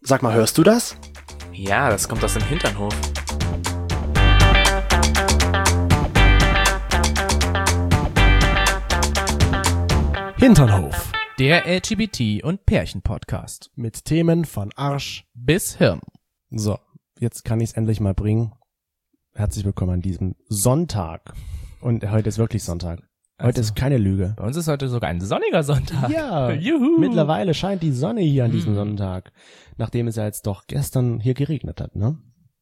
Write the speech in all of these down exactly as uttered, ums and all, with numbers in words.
Sag mal, hörst du das? Ja, das kommt aus dem Hinternhof. Hinternhof. Der L G B T- und Pärchen-Podcast. Mit Themen von Arsch bis Hirn. So, jetzt kann ich es endlich mal bringen. Herzlich willkommen an diesem Sonntag. Und heute ist wirklich Sonntag. Heute Also, ist keine Lüge. Bei uns ist heute sogar ein sonniger Sonntag. Ja, Juhu. Mittlerweile scheint die Sonne hier an diesem Mm. Sonntag. Nachdem es ja jetzt doch gestern hier geregnet hat, ne?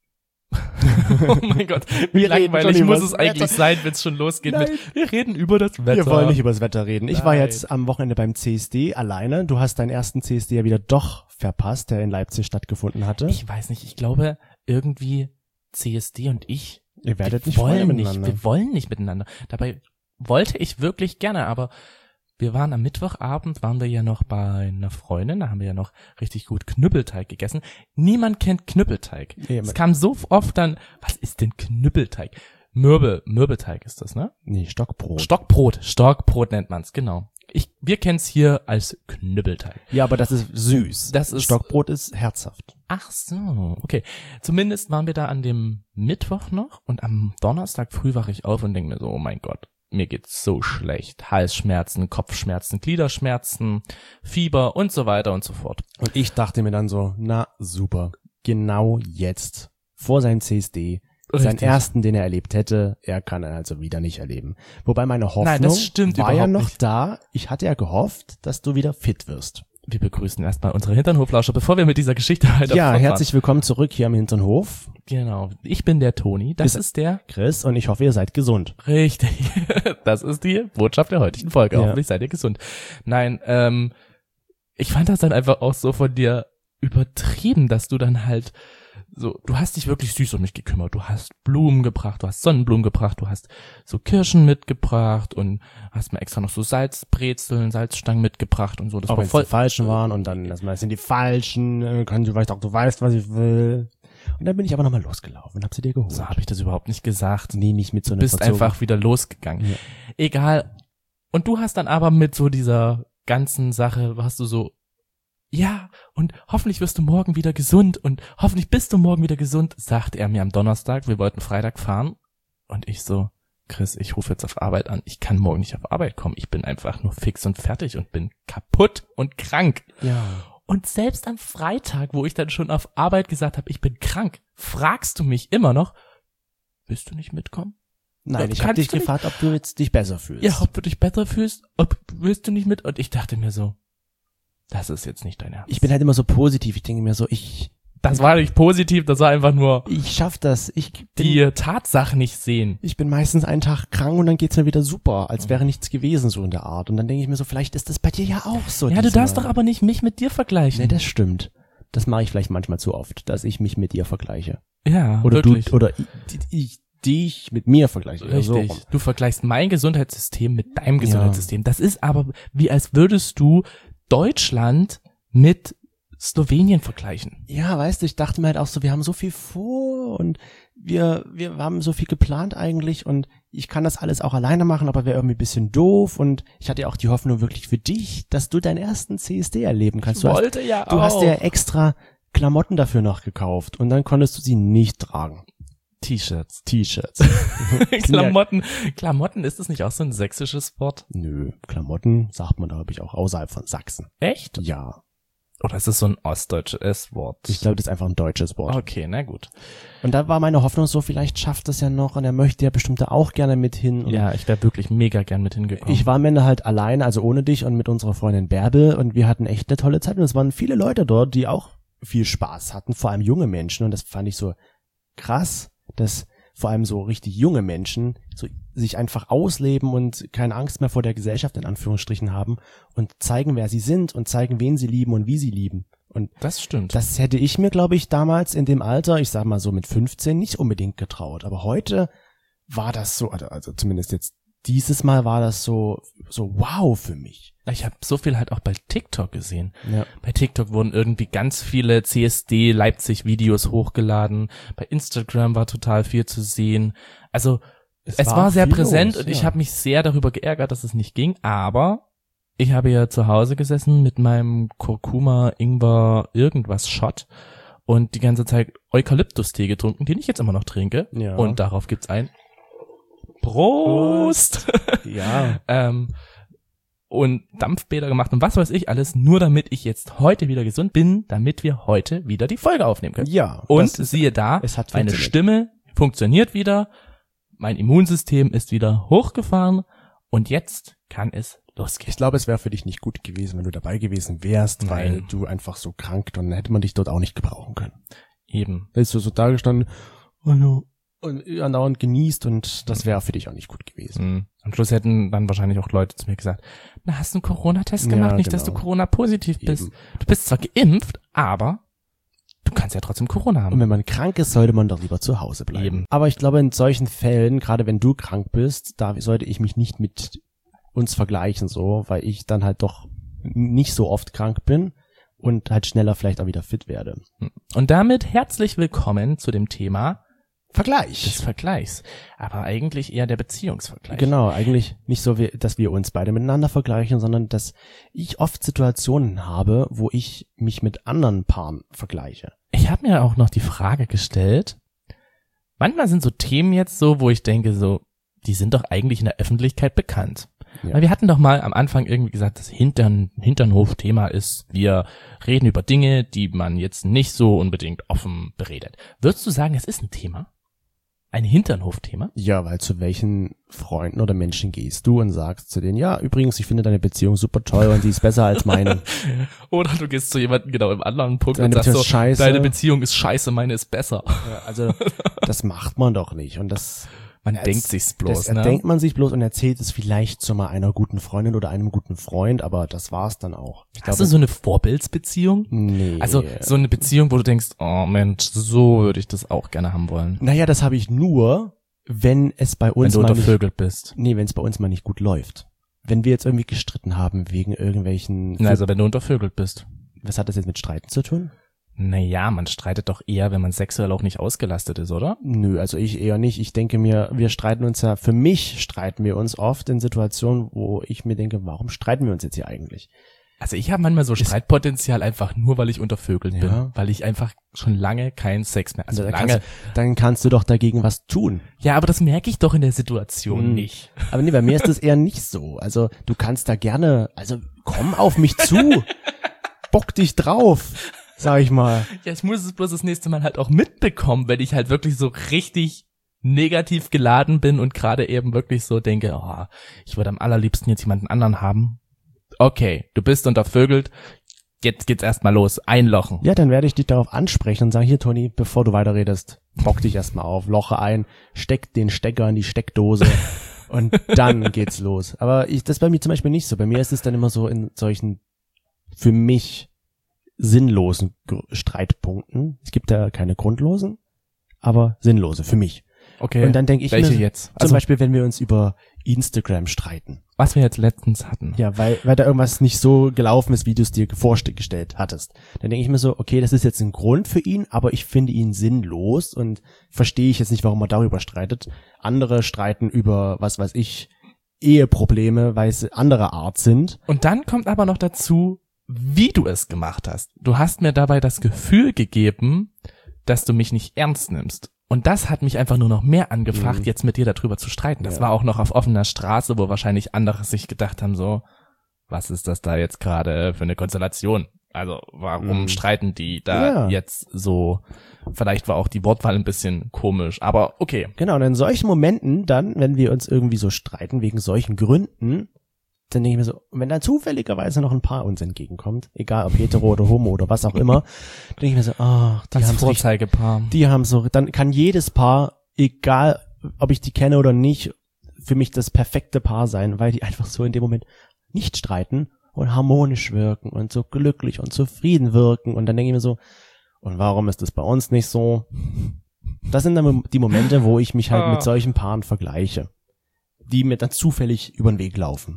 Oh mein Gott, wie Wir reden langweilig schon muss über es das eigentlich Wetter. sein, wenn es schon losgeht Nein. mit wir reden über das Wetter. Wir wollen nicht über das Wetter reden. Ich war Nein. jetzt am Wochenende beim C S D alleine. Du hast deinen ersten C S D ja wieder doch verpasst, der in Leipzig stattgefunden hatte. Ich weiß nicht, ich glaube irgendwie C S D und ich Ihr werdet wir nicht Freunde wollen nicht, miteinander. wir wollen nicht miteinander. Dabei wollte ich wirklich gerne, aber wir waren am Mittwochabend, waren wir ja noch bei einer Freundin, da haben wir ja noch richtig gut Knüppelteig gegessen. Niemand kennt Knüppelteig. Nee, Es kam so oft dann, was ist denn Knüppelteig? Mürbe, Mürbeteig ist das, ne? Nee, Stockbrot. Stockbrot, Stockbrot nennt man's, genau. Ich, wir kennen's hier als Knüppelteig. Ja, aber das ist süß. Das ist- Stockbrot ist herzhaft. Ach so, okay. Zumindest waren wir da an dem Mittwoch noch und am Donnerstag früh wache ich auf und denke mir so, oh mein Gott, mir geht's so schlecht. Halsschmerzen, Kopfschmerzen, Gliederschmerzen, Fieber und so weiter und so fort. Und ich dachte mir dann so, na super, genau jetzt, vor seinem C S D, seinen Richtig. ersten, den er erlebt hätte, er kann er also wieder nicht erleben. Wobei meine Hoffnung Nein, das stimmt war ja überhaupt noch nicht. da, ich hatte ja gehofft, dass du wieder fit wirst. Wir begrüßen erstmal unsere Hinternhoflauscher, bevor wir mit dieser Geschichte weiter Ja, fortfahren. herzlich willkommen zurück hier am Hinternhof, Genau. Ich bin der Toni, das Ist- ist der Chris, und ich hoffe, ihr seid gesund. Richtig. Das ist die Botschaft der heutigen Folge. Ja. Hoffentlich seid ihr gesund. Nein, ähm, ich fand das dann einfach auch so von dir übertrieben, dass du dann halt so, du hast dich wirklich süß um mich gekümmert. Du hast Blumen gebracht, du hast Sonnenblumen gebracht, du hast so Kirschen mitgebracht und hast mir extra noch so Salzbrezeln, Salzstangen mitgebracht und so. Das Auch war wenn es voll die falschen waren und dann, das sind die falschen, äh, kann du weißt auch, du weißt, was ich will. Und dann bin ich aber nochmal losgelaufen und hab sie dir geholt. So habe ich das überhaupt nicht gesagt. Nee, nicht mit so Du einer bist Verzögerung. einfach wieder losgegangen. Ja. Egal. Und du hast dann aber mit so dieser ganzen Sache, hast du so, ja, und hoffentlich wirst du morgen wieder gesund und hoffentlich bist du morgen wieder gesund, sagte er mir am Donnerstag. Wir wollten Freitag fahren. Und ich so, Chris, ich rufe jetzt auf Arbeit an. Ich kann morgen nicht auf Arbeit kommen. Ich bin einfach nur fix und fertig und bin kaputt und krank. Ja. Und selbst am Freitag, wo ich dann schon auf Arbeit gesagt habe, ich bin krank, fragst du mich immer noch, willst du nicht mitkommen? Nein, Ja, ich habe kannst dich du nicht- gefragt, ob du jetzt dich besser fühlst. Ja, ob du dich besser fühlst, ob willst du nicht mit? Und ich dachte mir so, das ist jetzt nicht dein Ernst. Ich bin halt immer so positiv. Ich denke mir so, ich, das war nicht positiv, das war einfach nur ich schaff das. Ich bin, die Tatsache nicht sehen. ich bin meistens einen Tag krank und dann geht's mir wieder super, Mhm. als wäre nichts gewesen, so in der Art. Und dann denke ich mir so, vielleicht ist das bei dir ja auch so. Ja, du diesmal. darfst doch aber nicht mich mit dir vergleichen. Nee, das stimmt. Das mache ich vielleicht manchmal zu oft, dass ich mich mit dir vergleiche. ja, Oder wirklich. du, oder ich, ich dich mit mir vergleiche. Oder so Richtig. rum. Du vergleichst mein Gesundheitssystem mit deinem Gesundheitssystem. Das ist aber wie als würdest du Deutschland mit Slowenien vergleichen. Ja, weißt du, ich dachte mir halt auch so, wir haben so viel vor und wir, wir haben so viel geplant eigentlich und ich kann das alles auch alleine machen, aber wäre irgendwie ein bisschen doof und ich hatte ja auch die Hoffnung wirklich für dich, dass du deinen ersten C S D erleben kannst. Du hast, wollte ja du hast dir ja extra Klamotten dafür noch gekauft und dann konntest du sie nicht tragen. T-Shirts. T-Shirts. Klamotten. Klamotten, ist das nicht auch so ein sächsisches Wort? Nö, Klamotten sagt man, glaube ich, auch außerhalb von Sachsen. Echt? Ja, Oder ist das so ein ostdeutsches Wort? ich glaube, das ist einfach ein deutsches Wort. Okay, na gut. Und da war meine Hoffnung so, vielleicht schafft es ja noch und er möchte ja bestimmt da auch gerne mit hin. Und Ja, ich wäre wirklich mega gern mit hingekommen. ich war am Ende halt alleine, also ohne dich und mit unserer Freundin Bärbel und wir hatten echt eine tolle Zeit und es waren viele Leute dort, die auch viel Spaß hatten, vor allem junge Menschen und das fand ich so krass, dass vor allem so richtig junge Menschen so sich einfach ausleben und keine Angst mehr vor der Gesellschaft in Anführungsstrichen haben und zeigen, wer sie sind und zeigen, wen sie lieben und wie sie lieben. Und Das stimmt. das hätte ich mir, glaube ich, damals in dem Alter, ich sag mal so mit fünfzehn, nicht unbedingt getraut. Aber heute war das so, also also zumindest jetzt dieses Mal war das so, so wow für mich. Ich habe so viel halt auch bei TikTok gesehen. Ja. Bei TikTok wurden irgendwie ganz viele C S D Leipzig Videos hochgeladen. Bei Instagram war total viel zu sehen. Also es, war, sehr viel präsent los, und ich ja. habe mich sehr darüber geärgert, dass es nicht ging. Aber ich habe ja zu Hause gesessen mit meinem Kurkuma, Ingwer, irgendwas Shot und die ganze Zeit Eukalyptustee getrunken, den ich jetzt immer noch trinke. Ja. Und darauf gibt's ein Prost! Ja. ähm, und Dampfbäder gemacht und was weiß ich alles, nur damit ich jetzt heute wieder gesund bin, damit wir heute wieder die Folge aufnehmen können. Ja. Und ist, siehe da, es hat meine funktioniert. Stimme funktioniert wieder, mein Immunsystem ist wieder hochgefahren und jetzt kann es losgehen. Ich glaube, es wäre für dich nicht gut gewesen, wenn du dabei gewesen wärst, Nein. weil du einfach so krank, dann hätte man dich dort auch nicht gebrauchen können. Eben. Da ist du so da gestanden, hallo, und andauernd genießt und das wäre für dich auch nicht gut gewesen. Mhm. Am Schluss hätten dann wahrscheinlich auch Leute zu mir gesagt, na, hast du einen Corona-Test gemacht? Ja, Nicht, dass du genau. Corona-positiv bist. Eben. Du bist zwar geimpft, aber du kannst ja trotzdem Corona Und haben. wenn man krank ist, sollte man doch lieber zu Hause bleiben. Eben. Aber ich glaube, in solchen Fällen, gerade wenn du krank bist, da sollte ich mich nicht mit uns vergleichen so, weil ich dann halt doch nicht so oft krank bin und halt schneller vielleicht auch wieder fit werde. Und damit herzlich willkommen zu dem Thema Vergleich. des Vergleichs. Aber eigentlich eher der Beziehungsvergleich. Genau, eigentlich nicht so, wie, dass wir uns beide miteinander vergleichen, sondern dass ich oft Situationen habe, wo ich mich mit anderen Paaren vergleiche. Ich habe mir auch noch die Frage gestellt, manchmal sind so Themen jetzt so, wo ich denke so, die sind doch eigentlich in der Öffentlichkeit bekannt. Ja. Weil wir hatten doch mal am Anfang irgendwie gesagt, das Hintern, Hinternhof-Thema ist, wir reden über Dinge, die man jetzt nicht so unbedingt offen beredet. Würdest du sagen, es ist ein Thema? Ein Hinternhof-Thema? Ja, weil zu welchen Freunden oder Menschen gehst du und sagst zu denen, ja, übrigens, ich finde deine Beziehung super toll und die ist besser als meine. Oder du gehst zu jemandem genau im anderen Punkt Deine und sagst Beziehung so, ist scheiße. deine Beziehung ist scheiße, meine ist besser. Ja, also, das macht man doch nicht. Und das, Man das- denkt sich's bloß, das ne? denkt man sich bloß und erzählt es vielleicht zu mal einer guten Freundin oder einem guten Freund, aber das war's dann auch. Ich Hast du so eine Vorbildsbeziehung? nee. Also so eine Beziehung, wo du denkst, oh Mensch, so würde ich das auch gerne haben wollen. Naja, das habe ich nur, wenn es bei Wenn uns du mal nicht, untervögelt bist. nee, wenn es bei uns mal nicht gut läuft. Wenn wir jetzt irgendwie gestritten haben wegen irgendwelchen, Na, also wenn du untervögelt bist. was hat das jetzt mit Streiten zu tun? Naja, man streitet doch eher, wenn man sexuell auch nicht ausgelastet ist, oder? Nö, also ich eher nicht. Ich denke mir, wir streiten uns ja, für mich streiten wir uns oft in Situationen, wo ich mir denke, warum streiten wir uns jetzt hier eigentlich? Also ich habe manchmal so Streitpotenzial einfach nur, weil ich untervögelt Ja. bin. Weil ich einfach schon lange keinen Sex mehr, also dann, lange. kannst, dann kannst du doch dagegen was tun. Ja, aber das merke ich doch in der Situation Hm. nicht. Aber nee, bei mir ist das eher nicht so. Also du kannst da gerne, also komm auf mich zu, bock dich drauf, sag ich mal. Ja, ich muss es bloß das nächste Mal halt auch mitbekommen, wenn ich halt wirklich so richtig negativ geladen bin und gerade eben wirklich so denke, oh, ich würde am allerliebsten jetzt jemanden anderen haben. Okay, du bist untervögelt, jetzt geht's erstmal los, einlochen. Ja, dann werde ich dich darauf ansprechen und sagen, hier Toni, bevor du weiterredest, bock dich erstmal auf, loche ein, steck den Stecker in die Steckdose und dann geht's los. Aber ich, das ist bei mir zum Beispiel nicht so. Bei mir ist es dann immer so in solchen für mich sinnlosen Gr- Streitpunkten. Es gibt da keine grundlosen, aber sinnlose für mich. Okay, Und dann denke ich welche mir, jetzt? zum Also, Beispiel, wenn wir uns über Instagram streiten. was wir jetzt letztens hatten. Ja, weil, weil da irgendwas nicht so gelaufen ist, wie du es dir vorgestellt hattest. Dann denke ich mir so, okay, das ist jetzt ein Grund für ihn, aber ich finde ihn sinnlos und verstehe ich jetzt nicht, warum er darüber streitet. Andere streiten über, was weiß ich, Eheprobleme, weil es anderer Art sind. Und dann kommt aber noch dazu, wie du es gemacht hast. Du hast mir dabei das Gefühl gegeben, dass du mich nicht ernst nimmst. Und das hat mich einfach nur noch mehr angefacht, Mhm. jetzt mit dir darüber zu streiten. Das Ja. war auch noch auf offener Straße, wo wahrscheinlich andere sich gedacht haben, so, was ist das da jetzt gerade für eine Konstellation? Also warum Mhm. streiten die da Ja. jetzt so? Vielleicht war auch die Wortwahl ein bisschen komisch, aber okay. Genau, und in solchen Momenten dann, wenn wir uns irgendwie so streiten wegen solchen Gründen, dann denke ich mir so, wenn dann zufälligerweise noch ein Paar uns entgegenkommt, egal ob hetero oder homo oder was auch immer, denke ich mir so, ach, die Das haben richtig, Vorzeigepaar. die haben so, dann kann jedes Paar, egal ob ich die kenne oder nicht, für mich das perfekte Paar sein, weil die einfach so in dem Moment nicht streiten und harmonisch wirken und so glücklich und zufrieden wirken. Und dann denke ich mir so, und warum ist das bei uns nicht so? Das sind dann die Momente, wo ich mich halt Ah. mit solchen Paaren vergleiche, die mir dann zufällig über den Weg laufen.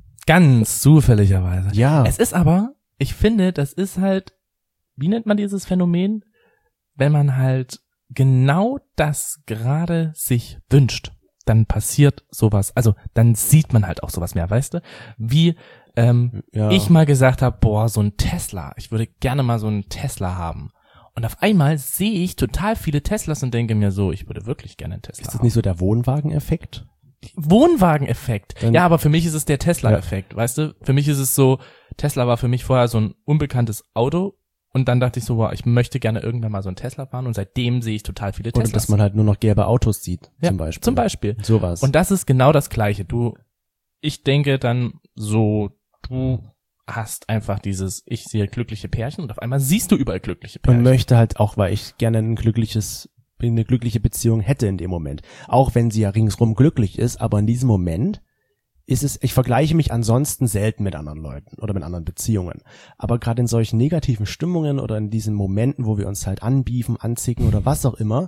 Ganz zufälligerweise. Ja, Es ist aber, ich finde, das ist halt, wie nennt man dieses Phänomen? Wenn man halt genau das gerade sich wünscht, dann passiert sowas, also dann sieht man halt auch sowas mehr, weißt du? Wie ähm, Ja. ich mal gesagt habe, boah, so ein Tesla, ich würde gerne mal so einen Tesla haben. Und auf einmal sehe ich total viele Teslas und denke mir so, ich würde wirklich gerne einen Tesla Ist das haben. nicht so der Wohnwagen-Effekt? Wohnwagen-Effekt. Dann- Ja, aber für mich ist es der Tesla-Effekt, weißt du? Für mich ist es so, Tesla war für mich vorher so ein unbekanntes Auto und dann dachte ich so, wow, ich möchte gerne irgendwann mal so ein Tesla fahren und seitdem sehe ich total viele Oder Teslas. dass man halt nur noch gelbe Autos sieht, ja, zum Beispiel. Zum Beispiel. Sowas. Und das ist genau das Gleiche. Du, ich denke dann so, du hast einfach dieses, ich sehe glückliche Pärchen und auf einmal siehst du überall glückliche Und Pärchen. möchte halt auch, weil ich gerne ein glückliches, eine glückliche Beziehung hätte in dem Moment. Auch wenn sie ja ringsrum glücklich ist, aber in diesem Moment ist es, ich vergleiche mich ansonsten selten mit anderen Leuten oder mit anderen Beziehungen. Aber gerade in solchen negativen Stimmungen oder in diesen Momenten, wo wir uns halt anbiefen, anzicken oder was auch immer,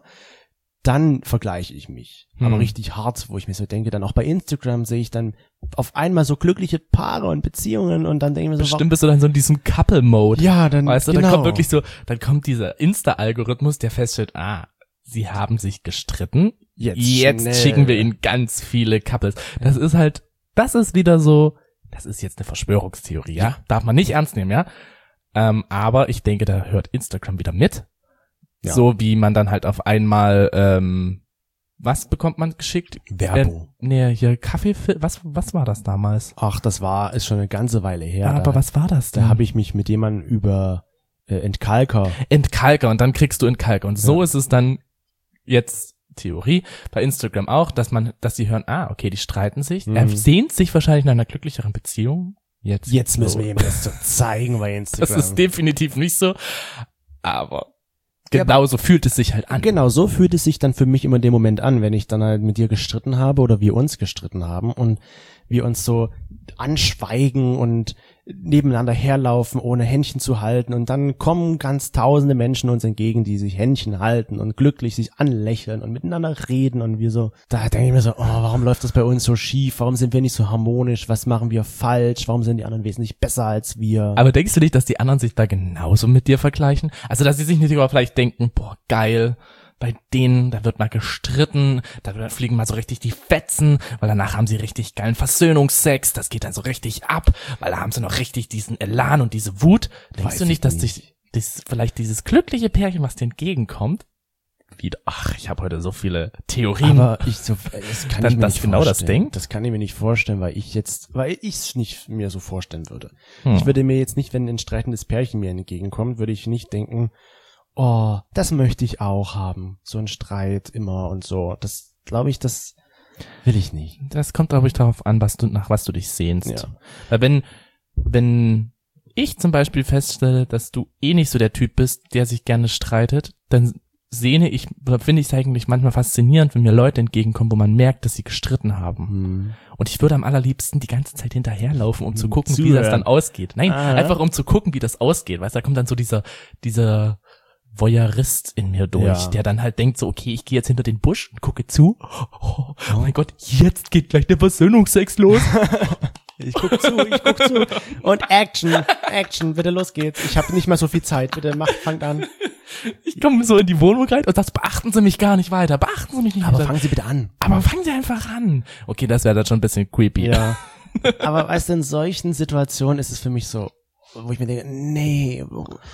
dann vergleiche ich mich. Hm. Aber richtig hart, wo ich mir so denke, dann auch bei Instagram sehe ich dann auf einmal so glückliche Paare und Beziehungen und dann denke ich mir so, Bestimmt bist du dann so in diesem Couple-Mode. ja, dann, Weißt du, genau. dann kommt wirklich so, dann kommt dieser Insta-Algorithmus, der feststellt, ah, sie haben sich gestritten. Jetzt Jetzt schnell. schicken wir ihnen ganz viele Couples. Das ist halt, das ist wieder so, das ist jetzt eine Verschwörungstheorie, ja? Darf man nicht ernst nehmen, ja? Ähm, aber ich denke, da hört Instagram wieder mit. Ja. So wie man dann halt auf einmal, ähm, was bekommt man geschickt? Werbung. Äh, nee, hier Kaffee, was, was war das damals? Ach, das war, ist schon eine ganze Weile her. Ja, aber da, was war das denn? Da habe ich mich mit jemandem über äh, Entkalker. Entkalker und dann kriegst du Entkalker. Und so Ja. ist es dann jetzt Theorie bei Instagram auch, dass man, dass sie hören, ah, okay, die streiten sich. Mhm. Er sehnt sich wahrscheinlich nach einer glücklicheren Beziehung. Jetzt, Jetzt müssen so. wir ihm das so zeigen bei Instagram. Das ist definitiv nicht so. Aber genauso fühlt es sich halt an. Genau, so fühlt es sich dann für mich immer in dem Moment an, wenn ich dann halt mit dir gestritten habe oder wir uns gestritten haben und wir uns so anschweigen und nebeneinander herlaufen, ohne Händchen zu halten und dann kommen ganz tausende Menschen uns entgegen, die sich Händchen halten und glücklich sich anlächeln und miteinander reden und wir so, da denke ich mir so, oh, warum läuft das bei uns so schief, warum sind wir nicht so harmonisch, was machen wir falsch, warum sind die anderen wesentlich besser als wir? Aber denkst du nicht, dass die anderen sich da genauso mit dir vergleichen? Also, dass sie sich nicht aber vielleicht denken, boah, geil, bei denen, da wird mal gestritten, da fliegen mal so richtig die Fetzen, weil danach haben sie richtig geilen Versöhnungsex, das geht dann so richtig ab, weil da haben sie noch richtig diesen Elan und diese Wut. Denkst Weiß du nicht, ich dass nicht. dich das vielleicht dieses glückliche Pärchen, was dir entgegenkommt, wieder, ach, ich habe heute so viele Theorien. Aber ich so, das kann Dann ich mir das nicht genau das vorstellen. denkt? Das kann ich mir nicht vorstellen, weil ich jetzt, weil ich es nicht mir so vorstellen würde. Hm. Ich würde mir jetzt nicht, wenn ein streitendes Pärchen mir entgegenkommt, würde ich nicht denken, oh, das möchte ich auch haben. So ein Streit immer und so. Das glaube ich, das will ich nicht. Das kommt, glaube ich, darauf an, was du, nach was du dich sehnst. Ja. Weil wenn, wenn ich zum Beispiel feststelle, dass du eh nicht so der Typ bist, der sich gerne streitet, dann sehne ich, oder finde ich es eigentlich manchmal faszinierend, wenn mir Leute entgegenkommen, wo man merkt, dass sie gestritten haben. Hm. Und ich würde am allerliebsten die ganze Zeit hinterherlaufen, um zu gucken, wie Zuhören. das dann ausgeht. Nein, Ah. einfach um zu gucken, wie das ausgeht. Weißt du, da kommt dann so dieser, dieser Voyeurist in mir durch, Ja. der dann halt denkt so, okay, ich gehe jetzt hinter den Busch und gucke zu. Oh, oh mein Gott, jetzt geht gleich der Versöhnungsex los. Ich guck zu, ich guck zu. Und Action, Action, bitte los geht's. Ich habe nicht mehr so viel Zeit, bitte macht, fangt an. Ich komme so in die Wohnung rein und das beachten Sie mich gar nicht weiter. Beachten Sie mich nicht Aber weiter. fangen Sie bitte an. Aber fangen Sie einfach an. Okay, das wäre dann schon ein bisschen creepy. Ja. Aber weißt du, in solchen Situationen ist es für mich so, wo ich mir denke, nee,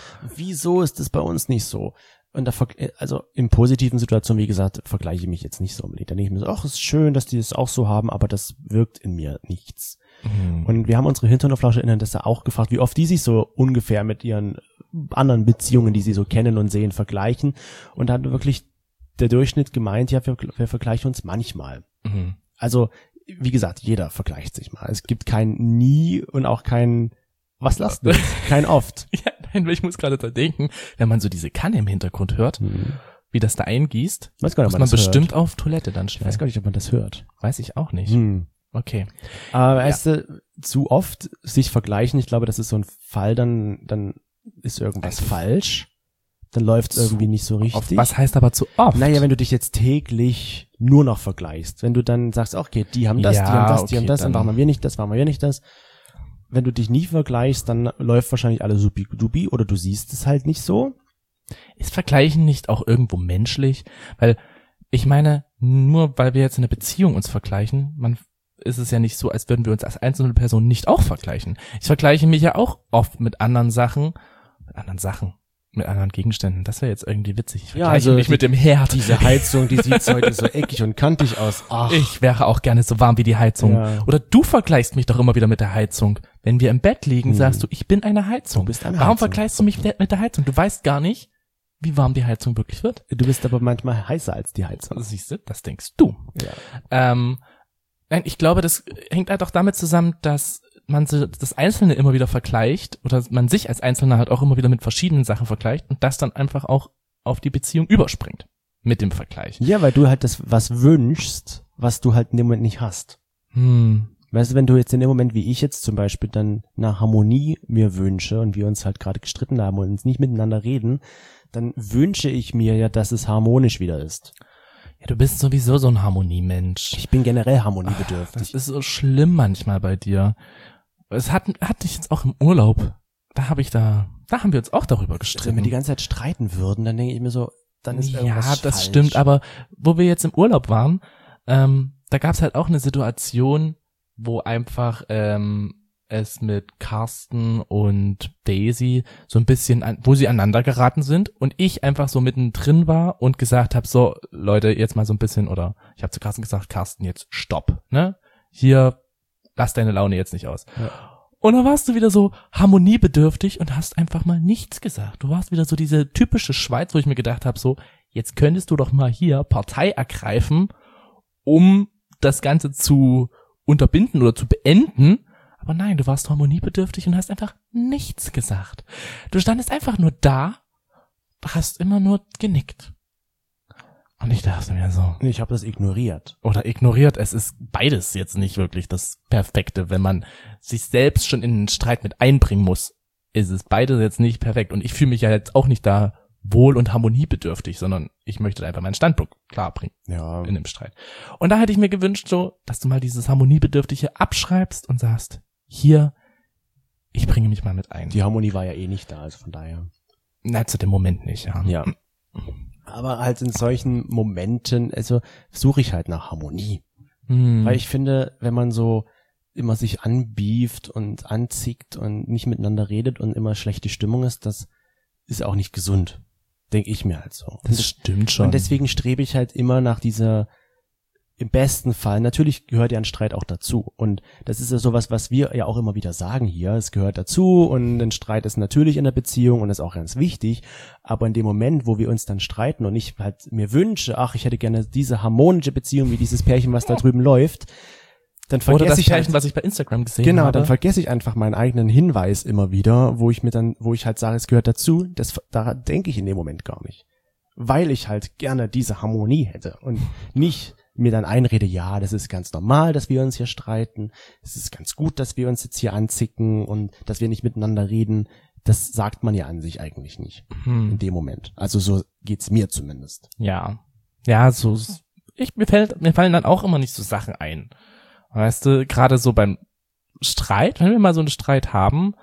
wieso ist das bei uns nicht so? Und da, also in positiven Situationen, wie gesagt, vergleiche ich mich jetzt nicht so unbedingt. Da denke ich mir so, ach, ist schön, dass die das auch so haben, aber das wirkt in mir nichts. Mhm. Und wir haben unsere Hinterhoflauscher das ja auch gefragt, wie oft die sich so ungefähr mit ihren anderen Beziehungen, die sie so kennen und sehen, vergleichen. Und da hat wirklich der Durchschnitt gemeint, ja, wir, wir vergleichen uns manchmal. Mhm. Also, wie gesagt, jeder vergleicht sich mal. Es gibt kein nie und auch kein was lasst du? Kein oft. Ja, nein, ich muss gerade da denken, wenn man so diese Kanne im Hintergrund hört, Hm. wie das da eingießt, Weiß gar nicht, muss ob man das bestimmt hört. auf Toilette dann Ich schnell. weiß gar nicht, ob man das hört. Weiß ich auch nicht. Hm. Okay. Aber weißt du, zu oft sich vergleichen, ich glaube, das ist so ein Fall, dann, dann ist irgendwas Also, falsch. Dann läuft es zu irgendwie nicht so Auf, richtig. was heißt aber zu oft? Naja, wenn du dich jetzt täglich nur noch vergleichst, wenn du dann sagst, okay, die haben das, Ja, die haben das, die okay, haben das, dann dann- machen wir nicht das, machen wir nicht das. Wenn du dich nie vergleichst, dann läuft wahrscheinlich alles supi-dupi oder du siehst es halt nicht so. Ist Vergleichen nicht auch irgendwo menschlich? Weil, ich meine, nur weil wir jetzt in einer Beziehung uns vergleichen, man, ist es ja nicht so, als würden wir uns als einzelne Person nicht auch vergleichen. Ich vergleiche mich ja auch oft mit anderen Sachen, mit anderen Sachen, mit anderen Gegenständen. Das wäre jetzt irgendwie witzig. Ich vergleiche Ja, also mich die- mit dem Herd. Diese Heizung, die sieht heute so eckig und kantig aus. Ach, Ich wäre auch gerne so warm wie die Heizung. Ja. Oder du vergleichst mich doch immer wieder mit der Heizung. Wenn wir im Bett liegen, Hm. sagst du, ich bin eine Heizung. Du bist eine Warum Heizung. vergleichst du mich mit der- mit der Heizung? Du weißt gar nicht, wie warm die Heizung wirklich wird. du bist aber manchmal heißer als die Heizung. Siehst du, das denkst du. Ja. Ähm, nein, ich glaube, das hängt halt auch damit zusammen, dass man so das Einzelne immer wieder vergleicht oder man sich als Einzelner halt auch immer wieder mit verschiedenen Sachen vergleicht und das dann einfach auch auf die Beziehung überspringt mit dem Vergleich. Ja, weil du halt das was wünschst, was du halt in dem Moment nicht hast. Hm. Weißt du, wenn du jetzt in dem Moment, wie ich jetzt zum Beispiel, dann nach Harmonie mir wünsche und wir uns halt gerade gestritten haben und uns nicht miteinander reden, dann wünsche ich mir ja, dass es harmonisch wieder ist. Ja, du bist sowieso so ein Harmoniemensch. Ich bin generell Das harmoniebedürftig. ist so schlimm manchmal bei dir. Es hat, hatte ich jetzt auch im Urlaub. Da habe ich da, da haben wir uns auch darüber Wenn wir gestritten. die ganze Zeit streiten würden, dann denke ich mir so, dann ist Ja, irgendwas das falsch. stimmt, aber wo wir jetzt im Urlaub waren, ähm, da gab's halt auch eine Situation, wo einfach ähm, es mit Carsten und Daisy so ein bisschen, an, wo sie aneinander geraten sind und ich einfach so mittendrin war und gesagt habe, so Leute, jetzt mal so ein bisschen, oder ich habe zu Carsten gesagt, Carsten, jetzt stopp, ne? Hier, lass deine Laune jetzt nicht aus. Ja. Und dann warst du wieder so harmoniebedürftig und hast einfach mal nichts gesagt. Du warst wieder so diese typische Schweiz, wo ich mir gedacht habe, so, jetzt könntest du doch mal hier Partei ergreifen, um das Ganze zu unterbinden oder zu beenden. Aber nein, du warst harmoniebedürftig und hast einfach nichts gesagt. Du standest einfach nur da, hast immer nur genickt. Und ich dachte mir so, Ich habe das ignoriert. oder ignoriert, es ist beides jetzt nicht wirklich das Perfekte. Wenn man sich selbst schon in den Streit mit einbringen muss, ist es beides jetzt nicht perfekt. Und ich fühle mich ja jetzt auch nicht da wohl- und harmoniebedürftig, sondern ich möchte einfach meinen Standpunkt klar bringen Ja. in dem Streit. Und da hätte ich mir gewünscht, so, dass du mal dieses Harmoniebedürftige abschreibst und sagst, hier, ich bringe mich mal mit ein. Die Harmonie war ja eh nicht da, also von daher. Na, zu dem Moment nicht, ja. Ja. Aber halt in solchen Momenten, also suche ich halt nach Harmonie. Hm. Weil ich finde, wenn man so immer sich anbieft und anzickt und nicht miteinander redet und immer schlechte Stimmung ist, das ist auch nicht gesund. Denke ich mir halt so. das stimmt schon. Und deswegen strebe ich halt immer nach dieser, im besten Fall, natürlich gehört ja ein Streit auch dazu. Und das ist ja sowas, was wir ja auch immer wieder sagen hier. Es gehört dazu und ein Streit ist natürlich in der Beziehung und ist auch ganz wichtig. Aber in dem Moment, wo wir uns dann streiten und ich halt mir wünsche, ach, ich hätte gerne diese harmonische Beziehung wie dieses Pärchen, was da drüben läuft, dann Oder vergesse das ich Pärchen, halt, was ich bei Instagram gesehen genau, habe. dann vergesse ich einfach meinen eigenen Hinweis immer wieder, wo ich mir dann, wo ich halt sage, es gehört dazu. Das, daran denke ich in dem Moment gar nicht. Weil ich halt gerne diese Harmonie hätte und nicht mir dann einrede, ja, das ist ganz normal, dass wir uns hier streiten. Es ist ganz gut, dass wir uns jetzt hier anzicken und dass wir nicht miteinander reden. Das sagt man ja an sich eigentlich nicht Hm. in dem Moment. Also so geht's mir zumindest. Ja. Ja, so, ich, mir fällt, mir fallen dann auch immer nicht so Sachen ein. Weißt du, gerade so beim Streit, wenn wir mal so einen Streit haben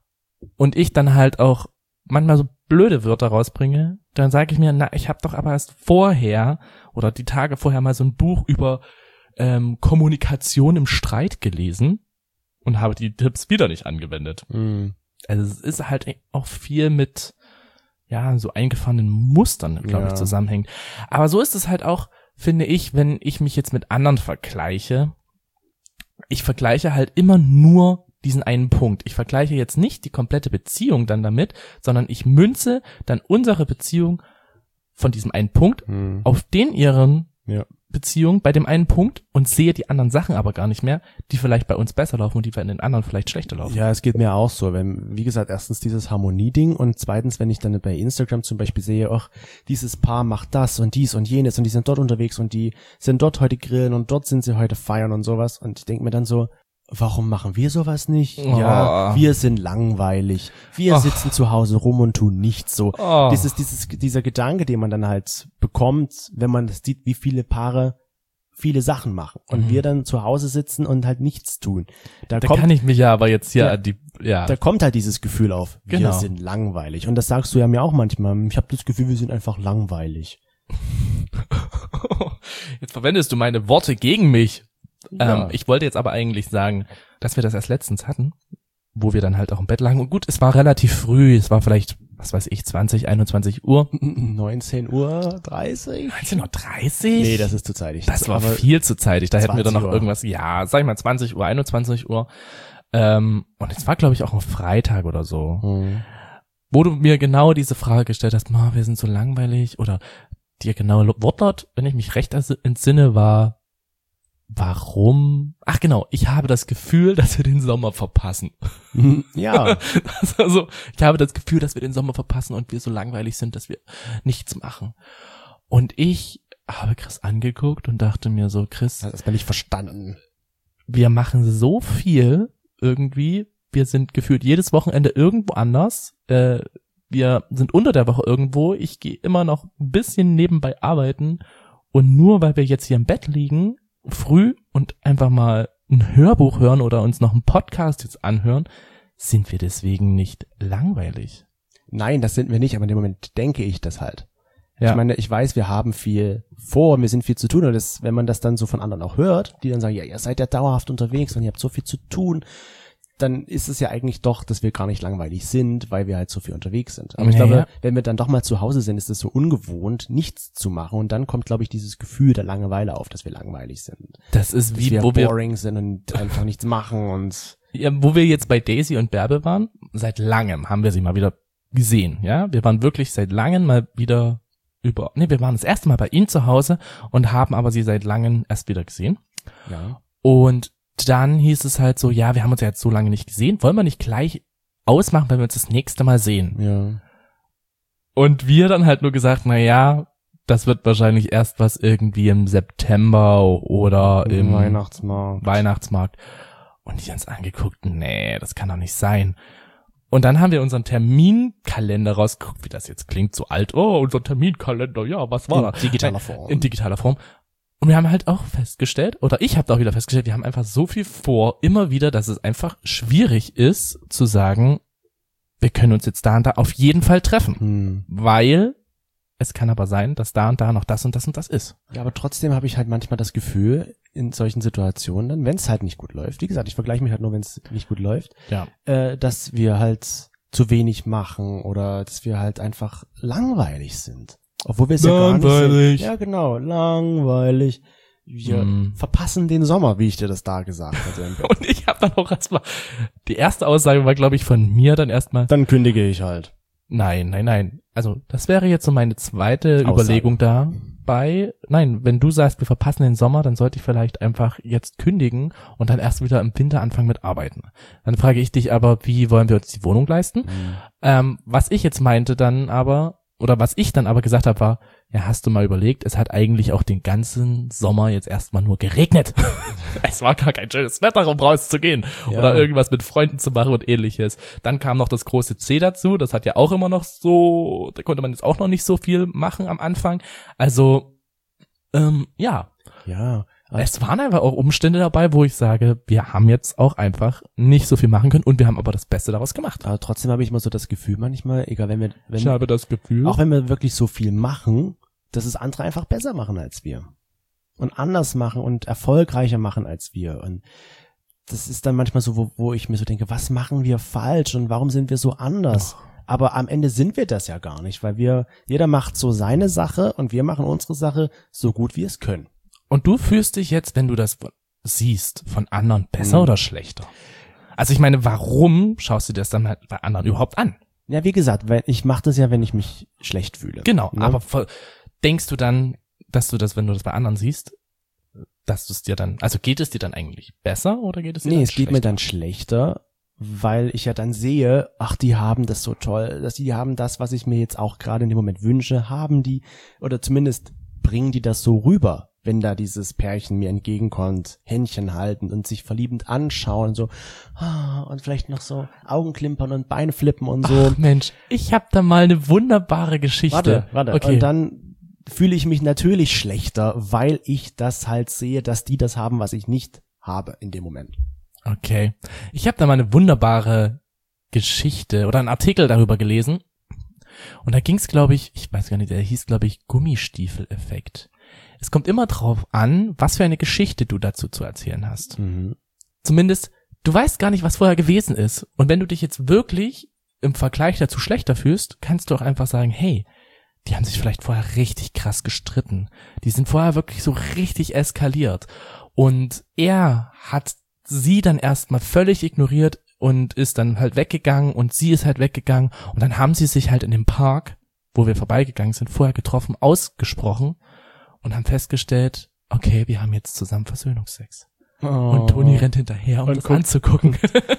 und ich dann halt auch manchmal so blöde Wörter rausbringe, dann sage ich mir, na, ich habe doch aber erst vorher oder die Tage vorher mal so ein Buch über ähm, Kommunikation im Streit gelesen und habe die Tipps wieder nicht angewendet. Mhm. Also es ist halt auch viel mit, ja, so eingefahrenen Mustern, glaube Ja. ich, zusammenhängt. Aber so ist es halt auch, finde ich, wenn ich mich jetzt mit anderen vergleiche. Ich vergleiche halt immer nur diesen einen Punkt. Ich vergleiche jetzt nicht die komplette Beziehung dann damit, sondern ich münze dann unsere Beziehung von diesem einen Punkt Mhm. auf den ihren Ja. Beziehung bei dem einen Punkt und sehe die anderen Sachen aber gar nicht mehr, die vielleicht bei uns besser laufen und die bei den anderen vielleicht schlechter laufen. Ja, es geht mir auch so. Wenn, wie gesagt, erstens dieses Harmonieding und zweitens, wenn ich dann bei Instagram zum Beispiel sehe, ach, dieses Paar macht das und dies und jenes und die sind dort unterwegs und die sind dort heute grillen und dort sind sie heute feiern und sowas und ich denke mir dann so, warum machen wir sowas nicht? Oh. Ja, wir sind langweilig. Wir Oh. sitzen zu Hause rum und tun nichts so. Oh. Das ist dieses, dieser Gedanke, den man dann halt bekommt, wenn man das sieht, wie viele Paare viele Sachen machen und Mhm. wir dann zu Hause sitzen und halt nichts tun. Da, Da kommt kann ich mich ja aber jetzt hier Ja. an die, ja. da kommt halt dieses Gefühl auf, wir Genau. sind langweilig. Und das sagst du ja mir auch manchmal. Ich habe das Gefühl, wir sind einfach langweilig. Jetzt verwendest du meine Worte gegen mich. Ja. Ähm, ich wollte jetzt aber eigentlich sagen, dass wir das erst letztens hatten, wo wir dann halt auch im Bett lagen. Und gut, es war relativ früh, es war vielleicht, was weiß ich, zwanzig, einundzwanzig Uhr. neunzehn Uhr dreißig? neunzehn Uhr dreißig? Nee, das ist zu zeitig. Das war Aber viel zu zeitig. Da hätten wir dann noch zwanzig Uhr. irgendwas, ja, sag ich mal zwanzig Uhr, einundzwanzig Uhr. Ähm, und es war, glaube ich, auch ein Freitag oder so. Hm. Wo du mir genau diese Frage gestellt hast, Ma, wir sind so langweilig, oder dir genaue Wortlaut, wenn ich mich recht entsinne, war, warum? Ach genau, ich habe das Gefühl, dass wir den Sommer verpassen. Ja. Also, ich habe das Gefühl, dass wir den Sommer verpassen und wir so langweilig sind, dass wir nichts machen. Und ich habe Chris angeguckt und dachte mir so, Chris, Das hat man nicht verstanden. wir machen so viel irgendwie, wir sind gefühlt jedes Wochenende irgendwo anders, äh, wir sind unter der Woche irgendwo, ich gehe immer noch ein bisschen nebenbei arbeiten und nur weil wir jetzt hier im Bett liegen, früh und einfach mal ein Hörbuch hören oder uns noch einen Podcast jetzt anhören, sind wir deswegen nicht langweilig. Nein, das sind wir nicht, aber in dem Moment denke ich das halt. Ja. Ich meine, ich weiß, wir haben viel vor, wir sind viel zu tun und das, wenn man das dann so von anderen auch hört, die dann sagen, ja, ihr seid ja dauerhaft unterwegs und ihr habt so viel zu tun, dann ist es ja eigentlich doch, dass wir gar nicht langweilig sind, weil wir halt so viel unterwegs sind. Aber ich Ja, glaube, ja. wenn wir dann doch mal zu Hause sind, ist es so ungewohnt, nichts zu machen und dann kommt, glaube ich, dieses Gefühl der Langeweile auf, dass wir langweilig sind. Das ist Dass wie, wir wo wir, boring sind und einfach nichts machen und ja, wo wir jetzt bei Daisy und Bärbel waren, seit langem haben wir sie mal wieder gesehen, ja. Wir waren wirklich seit langem mal wieder über, nee, wir waren das erste Mal bei ihnen zu Hause und haben aber sie seit langem erst wieder gesehen. ja. Und dann hieß es halt so, ja, wir haben uns ja jetzt so lange nicht gesehen, wollen wir nicht gleich ausmachen, wenn wir uns das nächste Mal sehen? Ja. Und wir dann halt nur gesagt, na ja, das wird wahrscheinlich erst was irgendwie im September oder im Weihnachtsmarkt. Weihnachtsmarkt. Und die uns angeguckt, nee, das kann doch nicht sein. Und dann haben wir unseren Terminkalender rausgeguckt, wie das jetzt klingt, so alt. Oh, unser Terminkalender, ja, was war In da? digitaler Form. In digitaler Form. Und wir haben halt auch festgestellt, oder ich habe auch wieder festgestellt, wir haben einfach so viel vor, immer wieder, dass es einfach schwierig ist, zu sagen, wir können uns jetzt da und da auf jeden Fall treffen. Hm. Weil es kann aber sein, dass da und da noch das und das und das ist. Ja, aber trotzdem habe ich halt manchmal das Gefühl, in solchen Situationen, dann, wenn es halt nicht gut läuft, wie gesagt, ich vergleiche mich halt nur, wenn es nicht gut läuft, Ja. äh, dass wir halt zu wenig machen oder dass wir halt einfach langweilig sind. Obwohl wir es ja gar nicht Langweilig. sind. Ja, genau, langweilig. Wir Mm. verpassen den Sommer, wie ich dir das da gesagt hatte. im Bett. Und ich habe dann auch erstmal, die erste Aussage war, glaube ich, von mir dann erstmal, Dann kündige ich halt. nein, nein, nein. Also das wäre jetzt so meine zweite Aussage. Überlegung dabei. Nein, wenn du sagst, wir verpassen den Sommer, dann sollte ich vielleicht einfach jetzt kündigen und dann erst wieder im Winter anfangen mit Arbeiten. Dann frage ich dich aber, wie wollen wir uns die Wohnung leisten? Mhm. Ähm, was ich jetzt meinte dann aber, oder was ich dann aber gesagt habe, war, ja, hast du mal überlegt, es hat eigentlich auch den ganzen Sommer jetzt erstmal nur geregnet. Es war gar kein schönes Wetter, um rauszugehen Ja. oder irgendwas mit Freunden zu machen und ähnliches. Dann kam noch das große C dazu, das hat ja auch immer noch so, da konnte man jetzt auch noch nicht so viel machen am Anfang. Also, ähm, ja, Ja. es waren einfach auch Umstände dabei, wo ich sage, wir haben jetzt auch einfach nicht so viel machen können und wir haben aber das Beste daraus gemacht. Aber trotzdem habe ich immer so das Gefühl manchmal, egal, wenn wir, wenn Ich habe das Gefühl, auch wenn wir wirklich so viel machen, dass es andere einfach besser machen als wir. Und anders machen und erfolgreicher machen als wir. Und das ist dann manchmal so, wo, wo ich mir so denke, was machen wir falsch und warum sind wir so anders? Aber am Ende sind wir das ja gar nicht, weil wir, jeder macht so seine Sache und wir machen unsere Sache so gut wir es können. und du fühlst dich jetzt, wenn du das siehst, von anderen besser Mhm. oder schlechter? Also ich meine, warum schaust du das dann halt bei anderen überhaupt an? Ja, wie gesagt, weil ich mache das ja, wenn ich mich schlecht fühle. Genau, Ne? aber voll- denkst du dann, dass du das, wenn du das bei anderen siehst, dass du es dir dann, also geht es dir dann eigentlich besser oder geht es dir Nee, dann es geht mir schlechter? dann schlechter, weil ich ja dann sehe, ach, die haben das so toll, dass die haben das, was ich mir jetzt auch gerade in dem Moment wünsche, haben die, oder zumindest bringen die das so rüber, wenn da dieses Pärchen mir entgegenkommt, Händchen halten und sich verliebend anschauen, so, ah, und vielleicht noch so Augenklimpern und Beine flippen und so. Ach Mensch, ich habe da mal eine wunderbare Geschichte. Warte, warte. Okay. Und dann fühle ich mich natürlich schlechter, weil ich das halt sehe, dass die das haben, was ich nicht habe in dem Moment. Okay. Ich habe da mal eine wunderbare Geschichte oder einen Artikel darüber gelesen. Und da ging es, glaube ich, ich weiß gar nicht, der hieß, glaube ich, Gummistiefel-Effekt. es kommt immer drauf an, was für eine Geschichte du dazu zu erzählen hast. Mhm. Zumindest, du weißt gar nicht, was vorher gewesen ist. Und wenn du dich jetzt wirklich im Vergleich dazu schlechter fühlst, kannst du auch einfach sagen, hey, die haben sich vielleicht vorher richtig krass gestritten. Die sind vorher wirklich so richtig eskaliert. Und er hat sie dann erstmal völlig ignoriert und ist dann halt weggegangen und sie ist halt weggegangen. Und dann haben sie sich halt in dem Park, wo wir vorbeigegangen sind, vorher getroffen, ausgesprochen und haben festgestellt, okay, wir haben jetzt zusammen Versöhnungsex. Oh. Und Toni rennt hinterher, um Und das guck. anzugucken.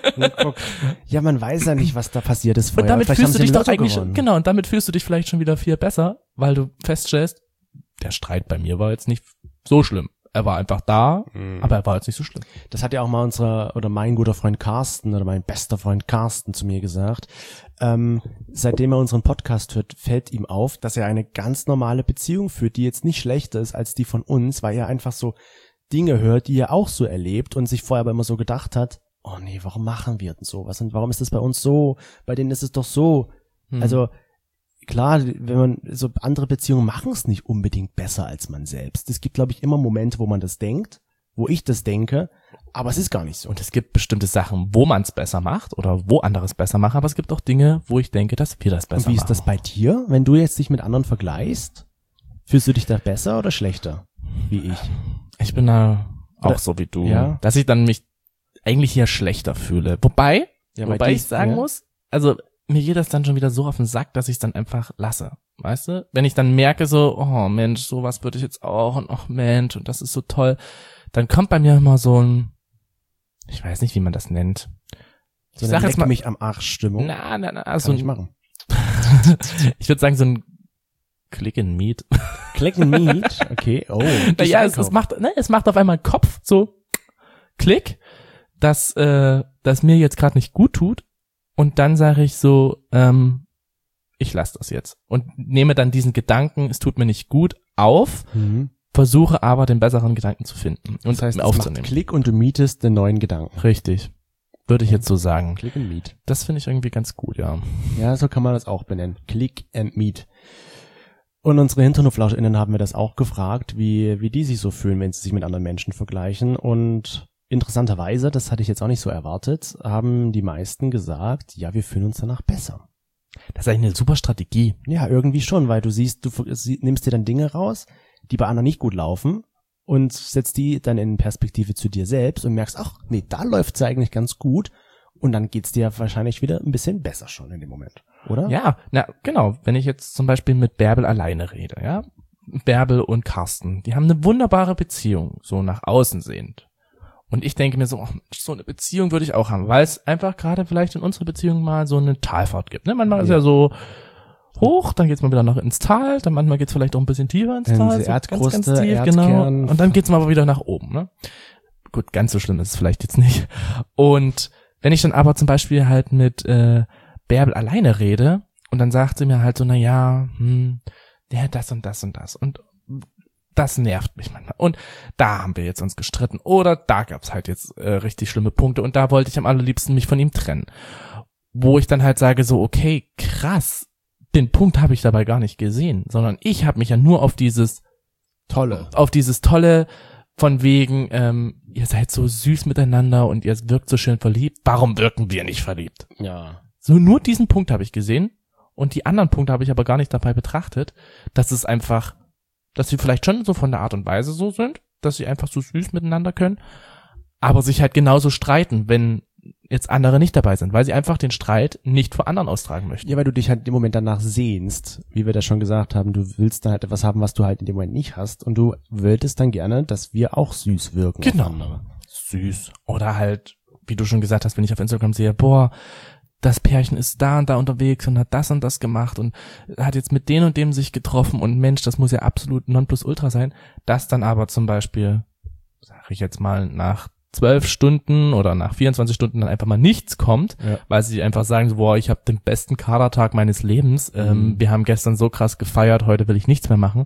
Ja, man weiß ja nicht, was da passiert ist vorher. Und damit Vielleicht fühlst haben du sie dich im doch Lotto eigentlich schon, gewonnen. genau, und damit fühlst du dich vielleicht schon wieder viel besser, weil du feststellst, der Streit bei mir war jetzt nicht so schlimm. Er war einfach da, Mhm. aber er war jetzt nicht so schlimm. Das hat ja auch mal unser oder mein guter Freund Carsten oder mein bester Freund Carsten zu mir gesagt. Ähm, seitdem er unseren Podcast hört, fällt ihm auf, dass er eine ganz normale Beziehung führt, die jetzt nicht schlechter ist als die von uns, weil er einfach so Dinge hört, die er auch so erlebt und sich vorher aber immer so gedacht hat, oh nee, warum machen wir denn sowas und warum ist das bei uns so? Bei denen ist es doch so. Hm. Also klar, wenn man so andere Beziehungen machen es nicht unbedingt besser als man selbst. Es gibt, glaube ich, immer Momente, wo man das denkt, wo ich das denke, aber es ist gar nicht so. Und es gibt bestimmte Sachen, wo man es besser macht oder wo anderes besser machen, aber es gibt auch Dinge, wo ich denke, dass wir das besser Und wie ist machen. das bei dir? Wenn du jetzt dich mit anderen vergleichst, fühlst du dich da besser oder schlechter? Wie ich? Ich bin da auch Oder- so wie du, Ja. dass ich dann mich eigentlich hier schlechter fühle. Wobei, Ja, bei wobei dir- ich sagen ja. muss, also mir geht das dann schon wieder so auf den Sack, dass ich es dann einfach lasse. Weißt du? Wenn ich dann merke so, oh Mensch, sowas würde ich jetzt auch und oh Mensch, und das ist so toll, dann kommt bei mir immer so ein, ich weiß nicht, wie man das nennt. So Ich eine sag jetzt Leck mal, mich am Arsch Stimmung. na, na, na, Kann so ich ein, machen. ich würde sagen so ein Click and Meet. Click and Meet, okay, oh. Naja, es, es macht, ne, es macht auf einmal Kopf so Klick, dass äh, das mir jetzt gerade nicht gut tut, und dann sage ich so, ähm, ich lasse das jetzt und nehme dann diesen Gedanken, es tut mir nicht gut, auf, Mhm. versuche aber den besseren Gedanken zu finden und Das heißt, es aufzunehmen. macht Klick und du mietest den neuen Gedanken. Richtig, würde ich jetzt so sagen. Click and Meet. Das finde ich irgendwie ganz gut, ja. Ja, so kann man das auch benennen. Click and Meet. Und unsere HinternhoflauscherInnen haben wir das auch gefragt, wie, wie die sich so fühlen, wenn sie sich mit anderen Menschen vergleichen. Und interessanterweise, das hatte ich jetzt auch nicht so erwartet, haben die meisten gesagt, ja, wir fühlen uns danach besser. Das ist eigentlich eine super Strategie. Ja, irgendwie schon, weil du siehst, du sie- nimmst dir dann Dinge raus, die bei anderen nicht gut laufen und setzt die dann in Perspektive zu dir selbst und merkst, ach, nee, da läuft's ja eigentlich ganz gut. Und dann geht's dir wahrscheinlich wieder ein bisschen besser schon in dem Moment, oder? Ja, na genau, wenn ich jetzt zum Beispiel mit Bärbel alleine rede, ja, Bärbel und Carsten, die haben eine wunderbare Beziehung, so nach außen sehend. Und ich denke mir so, ach, so eine Beziehung würde ich auch haben, weil es einfach gerade vielleicht in unserer Beziehung mal so eine Talfahrt gibt. Ne? Manchmal ist Ja. ja so hoch, dann geht's mal wieder noch ins Tal, dann manchmal geht's vielleicht auch ein bisschen tiefer ins Dann Tal, diese so Erdkruste, ganz, ganz tief, Erdkern. genau. Und dann geht's mal aber wieder nach oben. Ne? Gut, ganz so schlimm ist es vielleicht jetzt nicht. Und wenn ich dann aber zum Beispiel halt mit äh, Bärbel alleine rede und dann sagt sie mir halt so, na ja, hm, ja, das und das und das und das nervt mich manchmal. Und da haben wir jetzt uns gestritten oder da gab's halt jetzt äh, richtig schlimme Punkte und da wollte ich am allerliebsten mich von ihm trennen. Wo ich dann halt sage so, okay, krass, den Punkt habe ich dabei gar nicht gesehen, sondern ich habe mich ja nur auf dieses Tolle. auf dieses tolle von wegen, ähm, ihr seid so süß miteinander und ihr wirkt so schön verliebt. Warum wirken wir nicht verliebt? Ja. So nur diesen Punkt habe ich gesehen und die anderen Punkte habe ich aber gar nicht dabei betrachtet, dass es einfach, dass sie vielleicht schon so von der Art und Weise so sind, dass sie einfach so süß miteinander können, aber sich halt genauso streiten, wenn jetzt andere nicht dabei sind, weil sie einfach den Streit nicht vor anderen austragen möchten. Ja, weil du dich halt im Moment danach sehnst, wie wir das schon gesagt haben, du willst dann halt etwas haben, was du halt in dem Moment nicht hast und du wolltest dann gerne, dass wir auch süß wirken. Genau. Auf andere. Süß. Oder halt, wie du schon gesagt hast, wenn ich auf Instagram sehe, boah, das Pärchen ist da und da unterwegs und hat das und das gemacht und hat jetzt mit dem und dem sich getroffen und Mensch, das muss ja absolut Nonplusultra sein. Das dann aber zum Beispiel, sag ich jetzt mal, nach zwölf Stunden oder nach vierundzwanzig Stunden dann einfach mal nichts kommt, Ja. weil sie einfach sagen, so, boah, ich habe den besten Kadertag meines Lebens, ähm, Mhm. wir haben gestern so krass gefeiert, heute will ich nichts mehr machen,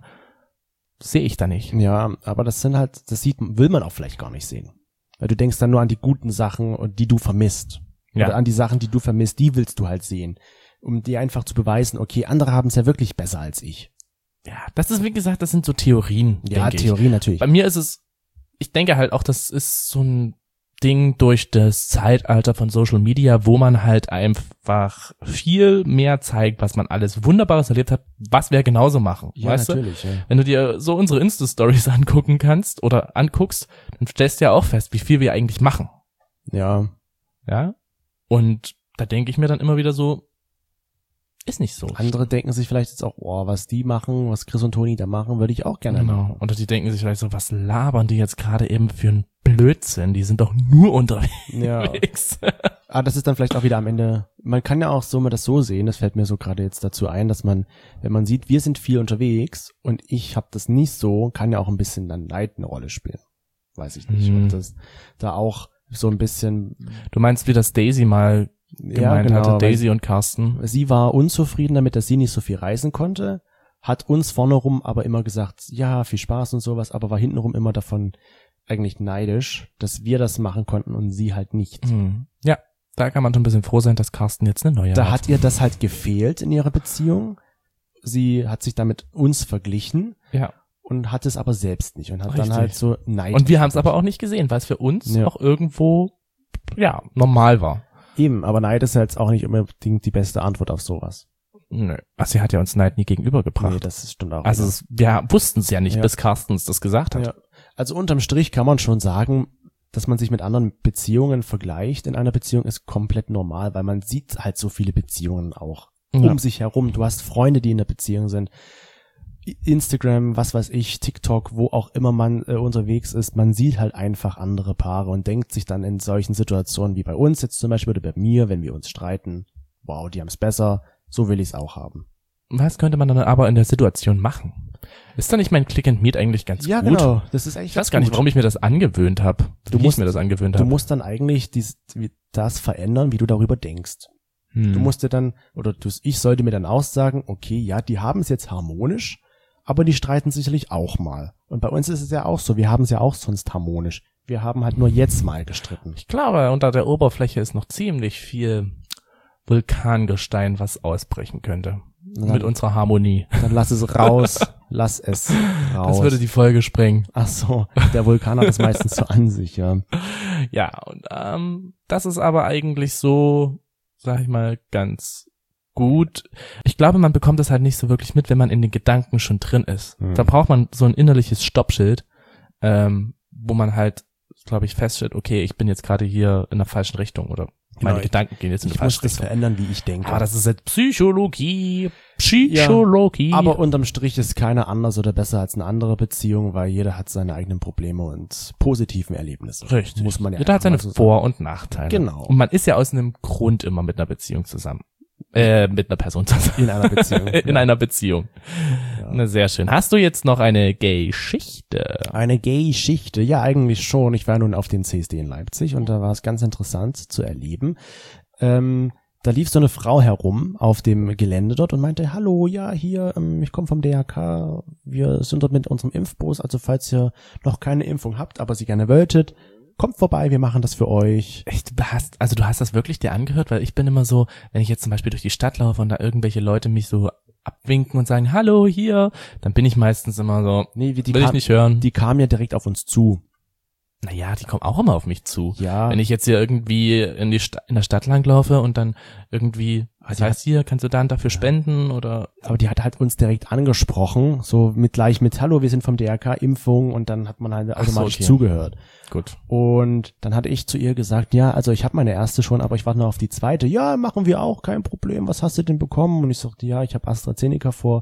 sehe ich da nicht. Ja, aber das sind halt, das sieht, will man auch vielleicht gar nicht sehen. Weil du denkst dann nur an die guten Sachen, und die du vermisst. Ja. Oder an die Sachen, die du vermisst, die willst du halt sehen. Um dir einfach zu beweisen, okay, andere haben es ja wirklich besser als ich. Ja, das ist, wie gesagt, das sind so Theorien, Ja, denke Theorie natürlich. ich. Bei mir ist es, ich denke halt auch, das ist so ein Ding durch das Zeitalter von Social Media, wo man halt einfach viel mehr zeigt, was man alles Wunderbares erlebt hat, was wir genauso machen, Ja, weißt natürlich. du? Ja. Wenn du dir so unsere Insta-Stories angucken kannst oder anguckst, dann stellst du ja auch fest, wie viel wir eigentlich machen, ja, ja? Und da denke ich mir dann immer wieder so, ist nicht so. andere denken sich vielleicht jetzt auch, oh, was die machen, was Chris und Toni da machen, würde ich auch gerne Genau. machen. Und die denken sich vielleicht so, was labern die jetzt gerade eben für einen Blödsinn? Die sind doch nur Ja. unterwegs. Ah, das ist dann vielleicht auch wieder am Ende, man kann ja auch so mal das so sehen, das fällt mir so gerade jetzt dazu ein, dass man, wenn man sieht, wir sind viel unterwegs und ich habe das nicht so, kann ja auch ein bisschen dann Neid eine Rolle spielen. Weiß ich nicht, Mhm. ob das da auch so ein bisschen, Du meinst, wie das Daisy mal gemeint hatte, weil Daisy und Carsten. sie war unzufrieden damit, dass sie nicht so viel reisen konnte, hat uns vorne rum aber immer gesagt, ja, viel Spaß und sowas, aber war hintenrum immer davon eigentlich neidisch, dass wir das machen konnten und sie halt nicht. Mhm. Ja, da kann man schon ein bisschen froh sein, dass Carsten jetzt eine neue Da hat. hat ihr das halt gefehlt in ihrer Beziehung. Sie hat sich damit uns verglichen Ja. und hat es aber selbst nicht und hat Richtig. dann halt so Neid. Und wir haben es aber auch nicht gesehen, weil es für uns Ja. auch irgendwo, ja, normal war. Eben, aber Neid ist ja jetzt auch nicht unbedingt die beste Antwort auf sowas. Nö. Also sie hat ja uns Neid nie gegenübergebracht. Nee, das stimmt auch. also wieder. es, wir wussten es ja nicht, Ja. bis Carsten uns das gesagt hat. Ja. Also unterm Strich kann man schon sagen, dass man sich mit anderen Beziehungen vergleicht in einer Beziehung ist komplett normal, weil man sieht halt so viele Beziehungen auch Ja. um sich herum. Du hast Freunde, die in der Beziehung sind. Instagram, was weiß ich, TikTok, wo auch immer man äh, unterwegs ist, man sieht halt einfach andere Paare und denkt sich dann in solchen Situationen wie bei uns jetzt zum Beispiel oder bei mir, wenn wir uns streiten, wow, die haben's besser, so will ich's auch haben. Was könnte man dann aber in der Situation machen? Ist da nicht mein Click and Meet eigentlich ganz Ja, gut? genau, das ist eigentlich Ich weiß gar nicht, warum ich mir das angewöhnt habe. Du Wie musst- ich mir das angewöhnt Du habe. musst dann eigentlich dies, wie- das verändern, wie du darüber denkst. Hm. Du musst dir dann, oder du, ich sollte mir dann aussagen, okay, ja, die haben es jetzt harmonisch, aber die streiten sicherlich auch mal. Und bei uns ist es ja auch so, wir haben es ja auch sonst harmonisch. Wir haben halt nur jetzt mal gestritten. Ich glaube, unter der Oberfläche ist noch ziemlich viel Vulkangestein, was ausbrechen könnte. Dann- Mit unserer Harmonie. Dann lass es raus, lass es raus. Das würde die Folge sprengen. Ach so, der Vulkan hat es meistens so an sich, ja. Ja, und ähm, das ist aber eigentlich so, sag ich mal, ganz gut. Ich glaube, man bekommt das halt nicht so wirklich mit, wenn man in den Gedanken schon drin ist. Hm. Da braucht man so ein innerliches Stoppschild, ähm, wo man halt, glaube ich, feststellt, okay, ich bin jetzt gerade hier in der falschen Richtung oder meine Genau, ich- Gedanken gehen jetzt in die Ich muss falsche das Richtung. verändern, wie ich denke. Aber das ist jetzt Psychologie. Psychologie. Aber unterm Strich ist keiner anders oder besser als eine andere Beziehung, weil jeder hat seine eigenen Probleme und positiven Erlebnisse. Richtig. Muss man ja Jeder hat seine einfach mal so Vor- und Nachteile. Genau. Und man ist ja aus einem Grund immer mit einer Beziehung zusammen. Äh, mit einer Person zusammen. sagen. In einer Beziehung. In ja. einer Beziehung. Ja. Na, sehr schön. Hast du jetzt noch eine Gay-Geschichte? Eine Gay-Geschichte, ja eigentlich schon. Ich war nun auf den C S D in Leipzig und da war es ganz interessant zu erleben. Ähm, da lief so eine Frau herum auf dem Gelände dort und meinte, hallo, ja, hier, ähm, ich komme vom D R K, wir sind dort mit unserem Impfbus, also falls ihr noch keine Impfung habt, aber sie gerne wolltet, kommt vorbei, wir machen das für euch. Echt, du hast, also du hast das wirklich dir angehört? Weil ich bin immer so, wenn ich jetzt zum Beispiel durch die Stadt laufe und da irgendwelche Leute mich so abwinken und sagen, hallo, hier, dann bin ich meistens immer so, Nee, wie- die, will ich kam, nicht hören. die kam ja direkt auf uns zu. Naja, die kommen auch immer auf mich zu. Ja, Wenn ich jetzt hier irgendwie in die Sta- in der Stadt langlaufe und dann irgendwie, was die heißt hier, kannst du dann dafür spenden oder aber die hat halt uns direkt angesprochen, so mit gleich mit, hallo, wir sind vom D R K, Impfung und dann hat man halt Ach so, automatisch okay. zugehört. gut. Und dann hatte ich zu ihr gesagt, ja, also ich habe meine erste schon, aber ich warte noch auf die zweite. Ja, machen wir auch, kein Problem. Was hast du denn bekommen? Und ich sagte, ja, ich habe AstraZeneca vor,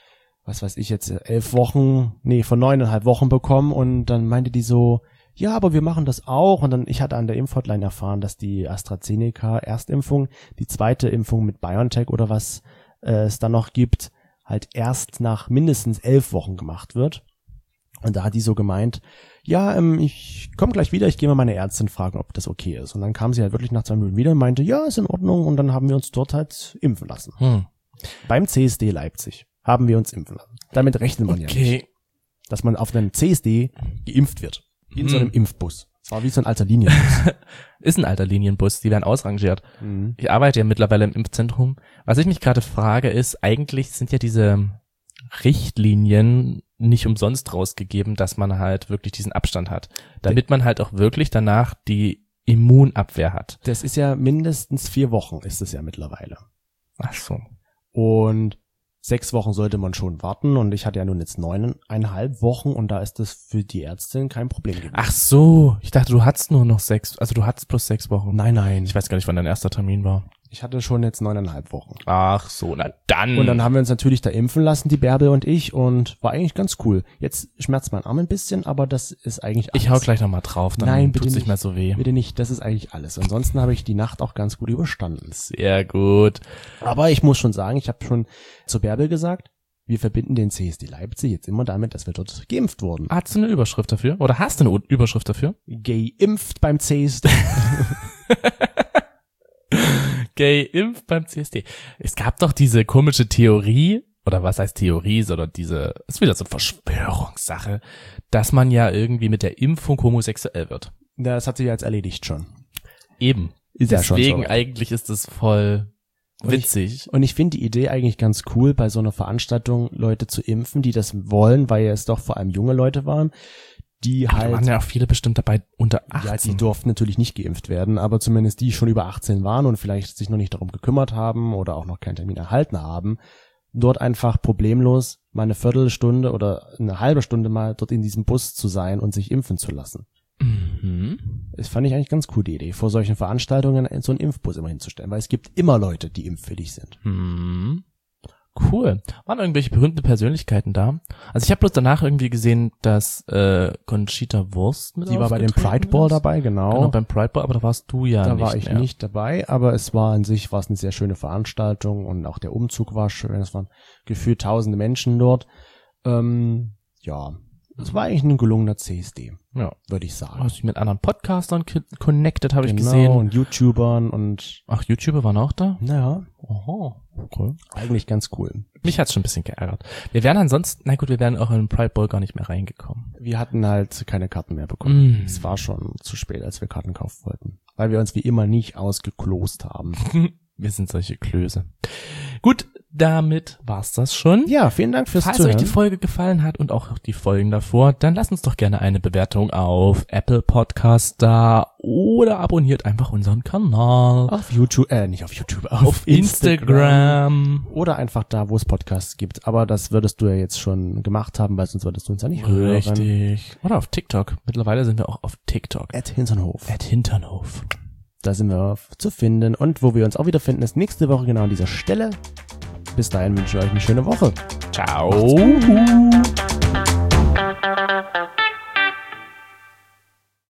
was weiß ich jetzt, elf Wochen, nee, vor neuneinhalb Wochen bekommen. Und dann meinte die so, ja, aber wir machen das auch. Und dann, ich hatte an der Impfhotline erfahren, dass die AstraZeneca Erstimpfung, die zweite Impfung mit BioNTech oder was äh, es dann noch gibt, halt erst nach mindestens elf Wochen gemacht wird. Und da hat die so gemeint, ja, ähm, ich komme gleich wieder, ich gehe mal meine Ärztin fragen, ob das okay ist. Und dann kam sie halt wirklich nach zwei Minuten wieder und meinte, ja, ist in Ordnung. Und dann haben wir uns dort halt impfen lassen. Hm. Beim C S D Leipzig haben wir uns impfen lassen. Damit rechnet man ja nicht, Okay. dass man auf einem C S D geimpft wird. In so Hm. einem Impfbus. Das war wie so ein alter Linienbus. Ist ein alter Linienbus, die werden ausrangiert. Mhm. Ich arbeite ja mittlerweile im Impfzentrum. Was ich mich gerade frage ist, eigentlich sind ja diese Richtlinien nicht umsonst rausgegeben, dass man halt wirklich diesen Abstand hat, damit man halt auch wirklich danach die Immunabwehr hat. Das ist ja mindestens vier Wochen ist es ja mittlerweile. Ach so. Und sechs Wochen sollte man schon warten und ich hatte ja nun jetzt neuneinhalb Wochen und da ist das für die Ärztin kein Problem gewesen. Ach so, ich dachte, du hattest nur noch sechs, also du hattest plus sechs Wochen. Nein, nein. Ich weiß gar nicht, wann dein erster Termin war. Ich hatte schon jetzt neuneinhalb Wochen. Ach so, na dann. Und dann haben wir uns natürlich da impfen lassen, die Bärbel und ich, und war eigentlich ganz cool. Jetzt schmerzt mein Arm ein bisschen, aber das ist eigentlich alles. Ich hau gleich nochmal drauf, dann Nein, tut's bitte nicht mehr nicht. so weh. Bitte nicht, das ist eigentlich alles. Ansonsten habe ich die Nacht auch ganz gut überstanden. Sehr gut. Aber ich muss schon sagen, ich habe schon zu Bärbel gesagt, wir verbinden den C S D Leipzig jetzt immer damit, dass wir dort geimpft wurden. Hast du eine Überschrift dafür? Oder hast du eine U- Überschrift dafür? Geimpft beim C S D. Gay impft beim C S D. Es gab doch diese komische Theorie, oder was heißt Theorie, sondern diese, ist wieder so eine Verschwörungssache, dass man ja irgendwie mit der Impfung homosexuell wird. Das hat sich jetzt erledigt schon. Eben. Ist ja schon Deswegen so. eigentlich ist es voll Und witzig. Und ich finde die Idee eigentlich ganz cool, bei so einer Veranstaltung Leute zu impfen, die das wollen, weil es doch vor allem junge Leute waren, die Da halt, waren ja auch viele bestimmt dabei unter ja, die achtzehn. durften natürlich nicht geimpft werden, aber zumindest die schon über achtzehn waren und vielleicht sich noch nicht darum gekümmert haben oder auch noch keinen Termin erhalten haben, dort einfach problemlos mal eine Viertelstunde oder eine halbe Stunde mal dort in diesem Bus zu sein und sich impfen zu lassen. Mhm. Das fand ich eigentlich ganz cool, die Idee, vor solchen Veranstaltungen so einen Impfbus immer hinzustellen, weil es gibt immer Leute, die impfwillig sind. Mhm. Cool. Waren irgendwelche berühmte Persönlichkeiten da? Also ich habe bloß danach irgendwie gesehen, dass äh, Conchita Wurst mit Die war bei dem aufgetreten Pride Ball ist. dabei, genau. Genau, beim Pride Ball, aber da warst du ja da nicht war ich mehr. nicht dabei, aber es war an sich war es eine sehr schöne Veranstaltung und auch der Umzug war schön. Es waren gefühlt tausende Menschen dort. Ähm, ja, es war eigentlich ein gelungener C S D, Ja. würde ich sagen. Hast du dich mit anderen Podcastern ki- connected, habe ich Genau, gesehen. und YouTubern und Ach, YouTuber waren auch da? naja, Oho, okay. eigentlich ganz cool. Mich hat's schon ein bisschen geärgert. Wir wären ansonsten, na gut, wir wären auch in den Pride Ball gar nicht mehr reingekommen. Wir hatten halt keine Karten mehr bekommen. Mm. Es war schon zu spät, als wir Karten kaufen wollten, weil wir uns wie immer nicht ausgeklost haben. Wir sind solche Klöße. Gut, damit war's das schon. Ja, vielen Dank fürs Falls Zuhören. euch die Folge gefallen hat und auch die Folgen davor, dann lasst uns doch gerne eine Bewertung auf Apple Podcast da oder abonniert einfach unseren Kanal auf YouTube, äh, nicht auf YouTube, auf, auf Instagram. Oder einfach da, wo es Podcasts gibt. Aber das würdest du ja jetzt schon gemacht haben, weil sonst würdest du uns ja nicht hören. Richtig. Oder auf TikTok. Mittlerweile sind wir auch auf TikTok. At Hinternhof. At Hinternhof. Da sind wir zu finden. Und wo wir uns auch wieder finden, ist nächste Woche genau an dieser Stelle. Bis dahin wünsche ich euch eine schöne Woche. Ciao.